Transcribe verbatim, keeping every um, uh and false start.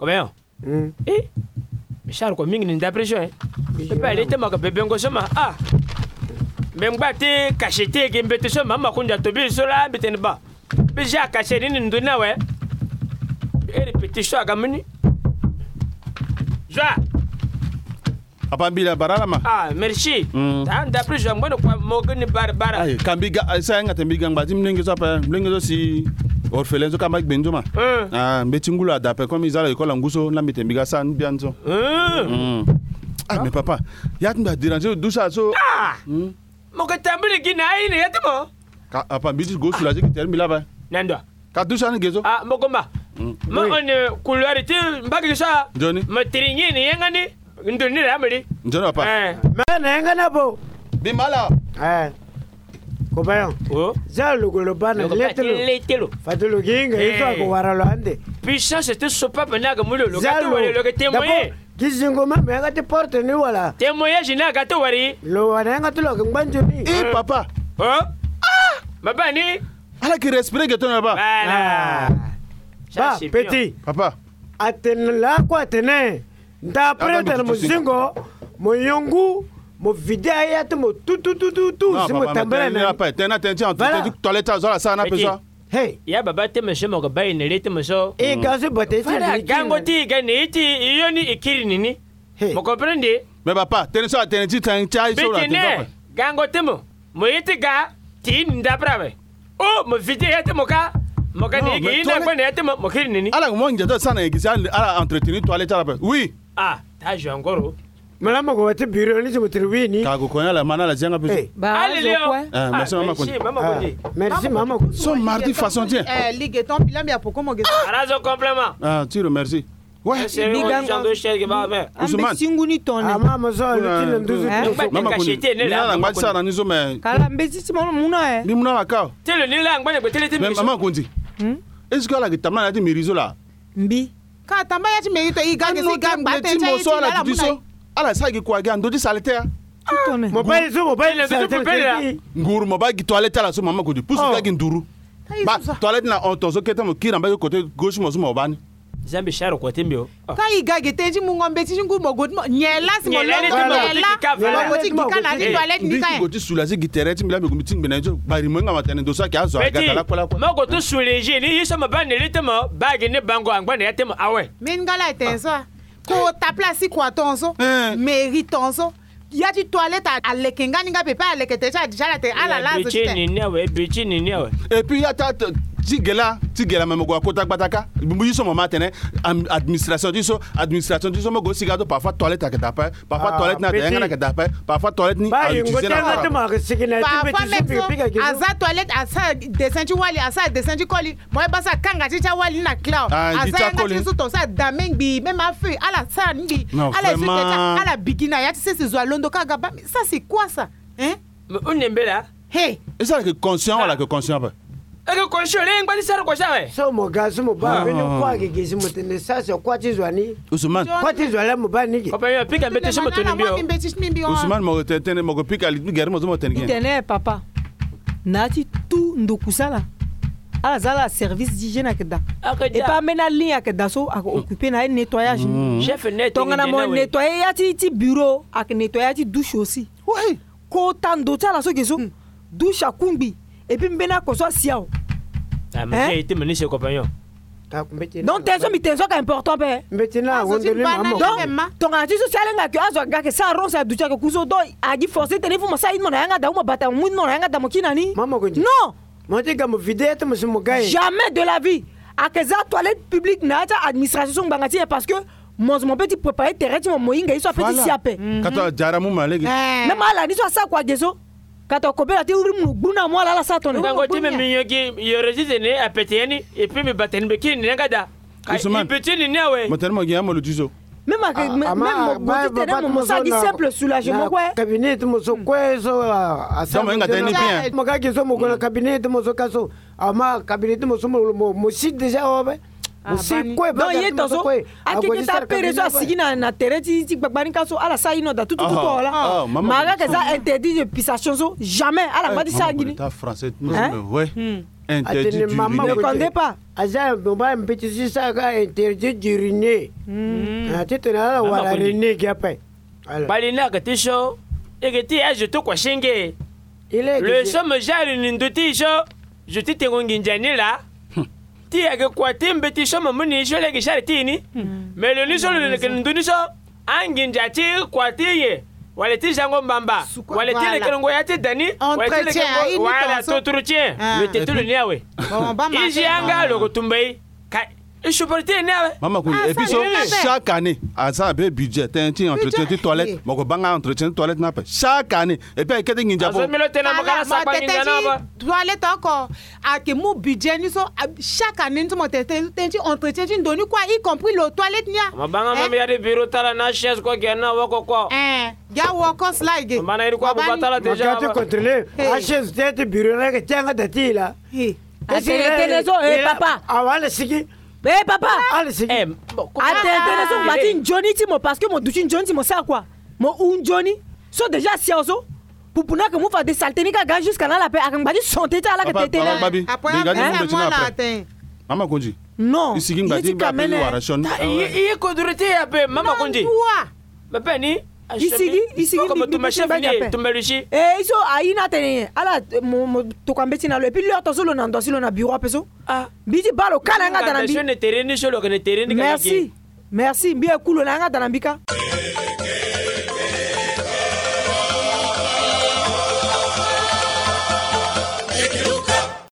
Combien? Eh? Mais Charles, comme il y a pression, hein? Je peux aller te moquer, bébé, ah! Même pas te cacher, que me bête sur maman, qu'on a tombé sur la bête bas. Mais j'ai caché une donna, ouais. Et répéter ça à Gamini. Joie! Apa bila barala ma? Ah, merci. T'as d'après je m'en quoi mogni bar bara. Ay, kambiga ça nga tembiga ngba tim nengi so pa, nengi so si orphelin so kama benjo ma. Ah, betingula d'après comme ils allaient école nguso na mitembiga ça bien so. Ah, mais papa, ya t'mba déranger d'où ça so. Ah! Mo ka tambuli gina ini ya temo. Ka apa bidis go soulager ki termi là ba. Nando. Ka d'où ça ngezo? Ah, mo komba. Mo on couleur ti mbagi ça. Johnny. Ma tringi ni yangani. Ndoni rameli. Johnny papa. Eh. Mana yangana bo. Bimala. Eh. Copain. Oh. Zalo golobana letelo. Letelo. Fatelo ginga iso ko waralo ande. Puissance c'était sopa penaga mulo lo gato wari lo témoigner. Kizingo mama yanga te porte ni wala. Témoignage na gato wari. Lo wana yanga to lo ngbanjo ni. Eh papa. Oh. Ah! Mabani. Ala ki respire que ton là-bas. Voilà. Ba petit. Papa. Atene la kwa atene. Nda prendre mo zingo, mo yongu, mo vidéo ya te mo tout tout tout tout tout, si mo tambela na. Pas, t'es na t'es en toilette ça ça na pesa. Hey, ya baba te monsieur mo ba ine lete mo so. E gaso bote ti. Fara gango ti ga ni ti yoni ikiri nini. Mo comprendre? Mais papa, t'es ça t'es ti t'es chai so la. Betine. Gango te mo. Mo yete ga ti nda brave. Oh, mo vidéo ya te mo ka. Mo ga ni gi na kwa ne te mo mo kiri nini. Ala mo nje ça na gi ala entretenir toilette là. Oui. Ah, t'as joué encore. Mala mo ko te bureau ni mo terwini. Ka ko konya la mana la jenga peso. Ba allez. Ah, merci maman ko. Merci maman ko. Merci maman. Son mardi façon tiens. Eh, ligeton bilam ya poko mo gezo. Arazo complément. Ah, tu remercie. Ouais. C'est le genre de chèque qui va faire. Ambe singuni tonne. Ah maman so le nduzu. Maman ko. Nila ngba sa na nizo me. Kala mbezi si mo muna eh. Ni muna waka. Tele nila ngba ne tele tele. Maman ko ndi. Hmm? Est-ce que la gitama na di mirizo la? Mbi. Ka tamba ya ti merito iga gesi ga ngba te mo so la diso. Ala sa gi kwa ga ndo di salete ya. Tutone. Mo ba zo mo ba le salete. Nguru mo ba gi toilette la so maman ko di. Pusu ga gi nduru. Ba toilette na on tozo keta mo kira mba côté gauche mo so mo bani. Zambi sharo kwa tembio. Ka iga gete ti mu ngombe ti ngu mo god nyela si mo lo nyela. Mo ti gi kana ni toilette ni ka. Ngo ti soulager gi terre ti mi la me ko mi ting benajo. Bari mo nga matane do sa ki azo ga la kwa la kwa. Mo go to soulager ni yiso mo ba ne lete mo ba gi ne bango angba ne yete mo awe. Min ngala tenso. Ko ta place kwa tonso. Méritonso. Ya ti toilette à lekenga ni ga pepa à lekete cha déjà te ala la zo te. Bichi ni awe, bichi ni awe. Et puis ya ta tigela tigela me go kota bataka. Bu yiso mo matene administration diso administration diso mo go sigado parfois toilette à ketapa, parfois toilette na denga na ketapa, parfois toilette ni à utiliser na. Parfois même asa toilette asa descendre wali asa descendre koli. Moi ba sa kanga ti cha wali na cloud. Asa nga ti so to sa damengbi même a feu ala sa ngi ala feu ala bikina ya ti se se zo londo kaga ba ça c'est quoi ça? Hein? On nembela. Hey, est-ce que conscient wala que conscient pas? Ego conscient le ngba ni sara kwa sawe. So mo gaso mo ba beni kwa ke gesi mo tende sasa kwa ti zwani. Ousmane. Kwa ti zwala mo ba niki. Ko pa yo pika mbete shimo tembio. Ousmane mo tene mo pika li gere mo mo tene. Tene papa. Nati tout ndokusala. Ala zala service d'hygiène akeda. Et pas mena ligne akeda so a occuper na nettoyage. Chef net. Tonga mo nettoyer ya ti ti bureau ak nettoyer ti douche aussi. Ouais. Ko tando tala so geso. Douche akumbi. Et puis mbena ko so siao. Ah mais était mené chez compagnon. Donc t'es so mi t'es so ka important pe. Maintenant on donne maman. Donc tonga ti so sala nga ke azo ga ke sa ron sa douche ke kuso do a di forcer téléphone mo sa ino na nga da mo bata mo no na nga da mo kinani. Maman ko. Non. Moi je ga mo vidéo te mo mo gaye. Jamais de la vie. A que za toilette publique na ta administration bangati parce que mon mon petit préparer terrain ti mo moyinga iso petit siape. Kato jara mu malege. Na mala ni so sa kwa geso. Kato kobela ti urimu gbuna mo la la sa tone. Ngango ti me minyogi yo resiste ne apetieni et puis me bateni be kin nga da. Ousmane. Petit ni awe. Mo tene mo gi amolo dizo. Même même même mo sa di simple soulagement quoi. Cabinet mo so kwezo asa. Mo nga tene bien. Mo ga geso mo go cabinet mo so kaso. Ama cabinet mo so mo mo si déjà obe. Aussi quoi non il est so akiki ta perezo asigina na tereti ti gbagba ni kaso ala sa ino da tout tout tout là maga que ça interdit de pisation so jamais ala ma di sa gini ta français ouais Interdit d'uriner. Ne comptez pas. Aza bomba mbiti sisa ka interdit d'uriner. Ah tu te na wala uriner qui après. Balina ka tisho egeti aje to kwa shenge. Le somme jari ninduti sho je ti te nginjani la. Ti age kwa tembe ti somme muni sho le gishari tini. Mais le ni sho le nduni sho anginja ti kwa tiye. Wale ti jango mbamba. Wale ti le kengo ya ti dani. Wale ti le kengo wala toturutien. Le tetulu niawe. Iji anga lo kutumbai. Je suis parti là. Maman Kouli, et puis chaque année, à ça, un budget, t'as un petit entretien de toilette, mon copain a entretien de toilette n'a pas. Chaque année, et puis qu'est-ce qu'il y a pour toilette encore. À que mon budget, nous sommes chaque année, nous sommes entretien de donner quoi, y compris le toilette nia. Ma banga même y a des bureaux tala na chaise quoi qui na wako quoi. Eh, ya wako slide. Mana iri quoi pour tala déjà. Quand tu contrôles, la chaise tête bureau là que tiens dati là. Eh, eh papa. Ah voilà sigi. Eh papa, allez-y. Eh, attends, attends, Johnny Timo parce que mon douchin Johnny Timo ça quoi? Mon un Johnny, sont déjà sérieusement pour pour que moi fasse des saletés ni qu'à jusqu'à là la paix. Avec badi santé là la que t'étais là. Après, moi là atteint. Maman Konji. Non. Ici qui badi badi waration. Il est codurité à peu. Maman Konji. Ma peine. Ici, ici, comme tu m'achèves, tu me réussis. Eh, ils sont à Inatene. Alors, mon tokambeti na le puis leur tozo l'on dans le bureau peso. Ah, bidi balo kalanga dans la bi. Je ne terrain ni sur le terrain. Merci, merci. Bien cool l'anga dans la bika.